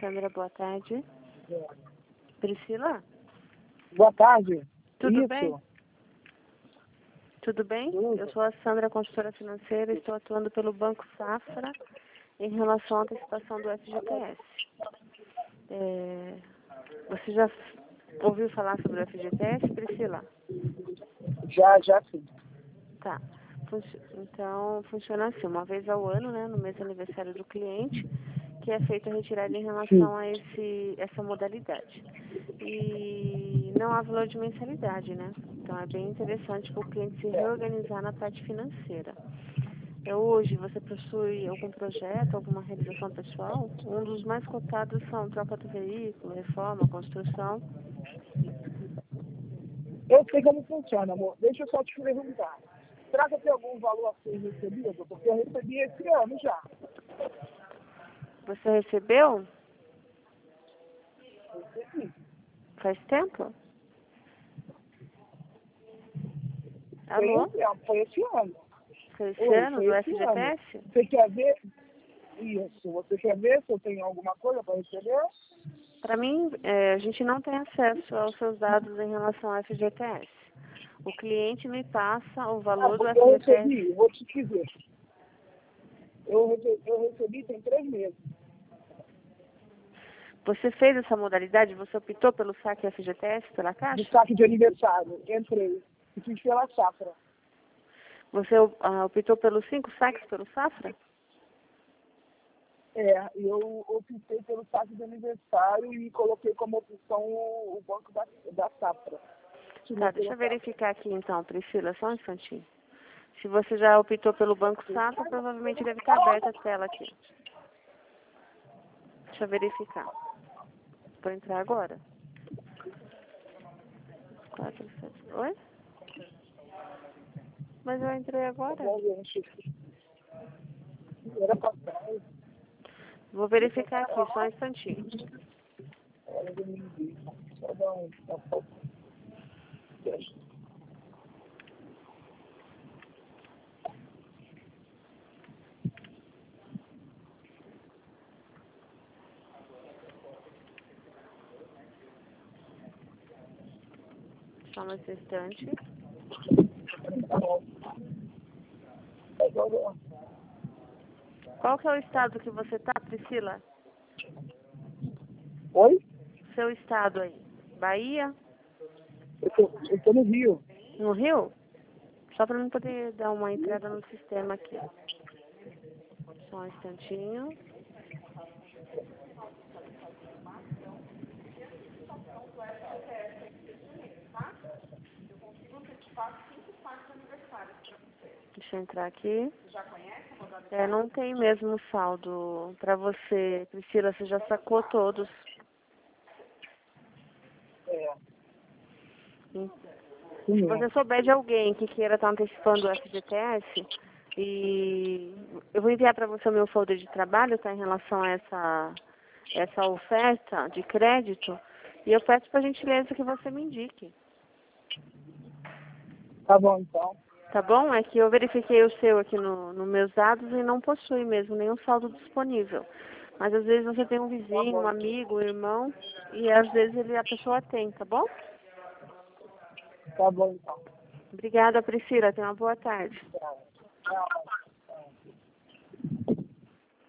Sandra, boa tarde. Priscila? Boa tarde. Tudo Isso. bem? Tudo bem? Tudo. Eu sou a Sandra, consultora financeira, e estou atuando pelo Banco Safra em relação à antecipação do FGTS. Você já ouviu falar sobre o FGTS, Priscila? Já sim. Tá. Então, funciona assim, uma vez ao ano, né, no mês de aniversário do cliente, que é feita a retirada em relação a essa modalidade. E não há valor de mensalidade, né? Então, é bem interessante para o cliente se reorganizar na parte financeira. Hoje, você possui algum projeto, alguma realização pessoal? Um dos mais cotados são troca do veículo, reforma, construção. Eu sei como funciona, amor. Deixa eu só te perguntar. Será que tem algum valor a ser recebido? Porque eu recebi esse ano já. Você recebeu? Recebi. Faz tempo? Alô? Foi esse ano. Foi esse Oi, ano foi do esse ano. FGTS? Você quer ver? Isso. Você quer ver se eu tenho alguma coisa para receber? Para mim, a gente não tem acesso aos seus dados em relação ao FGTS. O cliente me passa o valor do Eu FGTS. recebi, vou te dizer. Eu recebi tem 3 meses. Você fez essa modalidade? Você optou pelo saque FGTS, pela De Caixa? saque de aniversário. Entrei. E fiz pela Safra. Você optou pelos 5 saques pelo Safra? Eu optei pelo saque de aniversário e coloquei como opção o banco da Safra. Tá, deixa eu verificar aqui então, Priscila, só um instantinho. Se você já optou pelo Banco Safra, provavelmente deve estar aberta a tela aqui. Deixa eu verificar. Vou entrar agora. 4, 7. Oi? Mas eu entrei agora. Era pra trás. Vou verificar aqui, só um instantinho. Só dá um. Só mais um instante. Qual que é o estado que você tá, Priscila? Oi? Seu estado aí? Bahia? Eu tô no Rio. No Rio? Só para mim poder dar uma entrada no sistema aqui. Só um instantinho. Deixa eu entrar aqui. Não tem mesmo saldo para você, Priscila. Você já sacou todos. Se você souber de alguém que queira estar antecipando o FGTS, e eu vou enviar para você o meu folder de trabalho, tá, em relação a essa oferta de crédito, e eu peço por gentileza que você me indique. Tá bom, então. Tá bom? É que eu verifiquei o seu aqui nos meus dados e não possui mesmo nenhum saldo disponível. Mas às vezes você tem um vizinho, um amigo, um irmão, e às vezes a pessoa tem, tá bom? Tá bom, então. Obrigada, Priscila. Tenha uma boa tarde. Tchau.